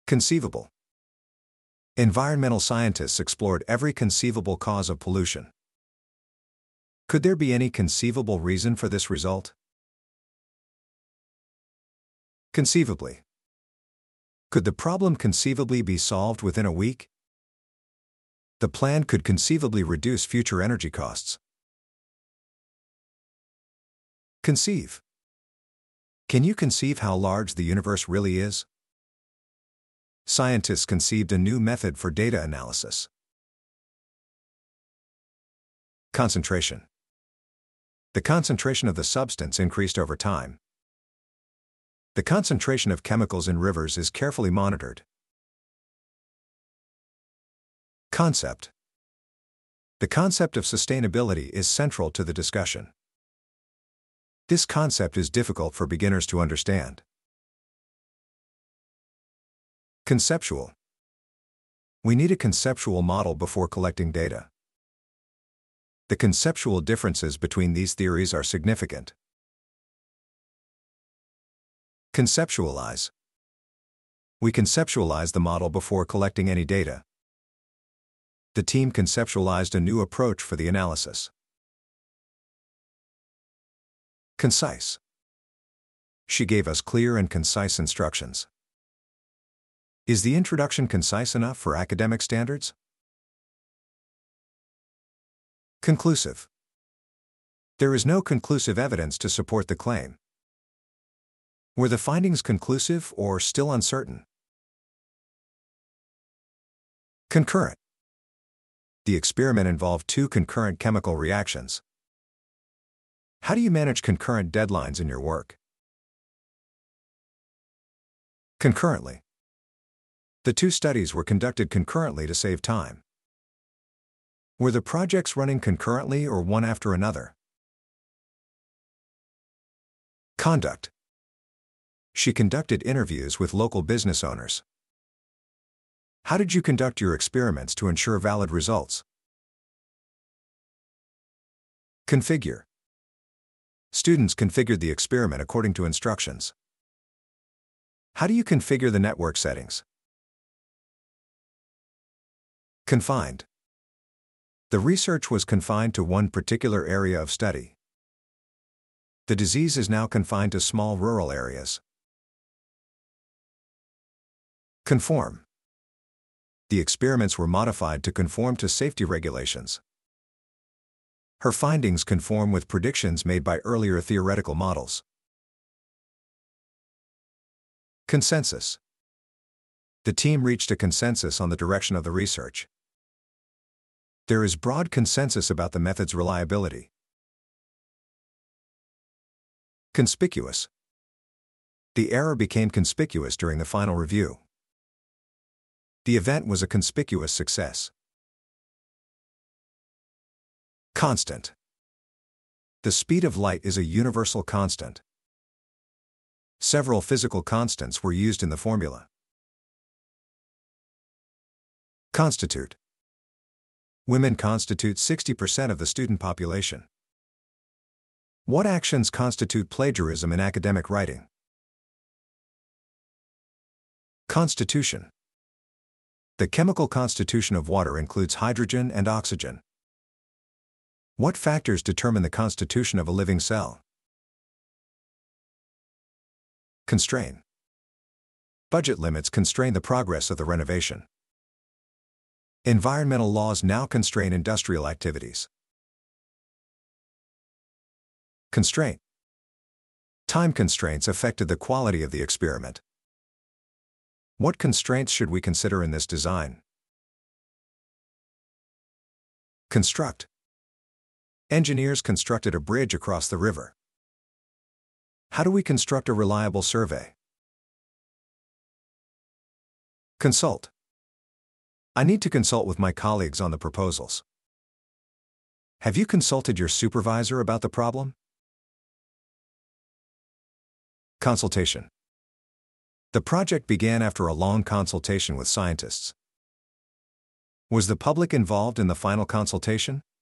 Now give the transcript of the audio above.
Conceivable. Environmental scientists explored every conceivable cause of pollution. Could there be any conceivable reason for this result? Conceivably. Could the problem conceivably be solved within a week? The plan could conceivably reduce future energy costs. Conceive. Can you conceive how large the universe really is? Scientists conceived a new method for data analysis. Concentration. The concentration of the substance increased over time. The concentration of chemicals in rivers is carefully monitored. Concept. The concept of sustainability is central to the discussion. This concept is difficult for beginners to understand. Conceptual. We need a conceptual model before collecting data. The conceptual differences between these theories are significant. Conceptualize. We conceptualize the model before collecting any data. The team conceptualized a new approach for the analysis. Concise. She gave us clear and concise instructions. Is the introduction concise enough for academic standards? Conclusive. There is no conclusive evidence to support the claim. Were the findings conclusive or still uncertain? Concurrent. The experiment involved two concurrent chemical reactions. How do you manage concurrent deadlines in your work? Concurrently. The two studies were conducted concurrently to save time. Were the projects running concurrently or one after another? Conduct. She conducted interviews with local business owners. How did you conduct your experiments to ensure valid results? Configure. Students configured the experiment according to instructions. How do you configure the network settings? Confined. The research was confined to one particular area of study. The disease is now confined to small rural areas. Conform. The experiments were modified to conform to safety regulations. Her findings conform with predictions made by earlier theoretical models. Consensus. The team reached a consensus on the direction of the research. There is broad consensus about the method's reliability. Conspicuous. The error became conspicuous during the final review. The event was a conspicuous success. Constant. The speed of light is a universal constant. Several physical constants were used in the formula. Constitute. Women constitute 60% of the student population. What actions constitute plagiarism in academic writing? Constitution. The chemical constitution of water includes hydrogen and oxygen. What factors determine the constitution of a living cell? Constrain. Budget limits constrain the progress of the renovation. Environmental laws now constrain industrial activities. Constraint. Time constraints affected the quality of the experiment. What constraints should we consider in this design? Construct. Engineers constructed a bridge across the river. How do we construct a reliable survey? Consult. I need to consult with my colleagues on the proposals. Have you consulted your supervisor about the problem? Consultation. The project began after a long consultation with scientists. Was the public involved in the final consultation?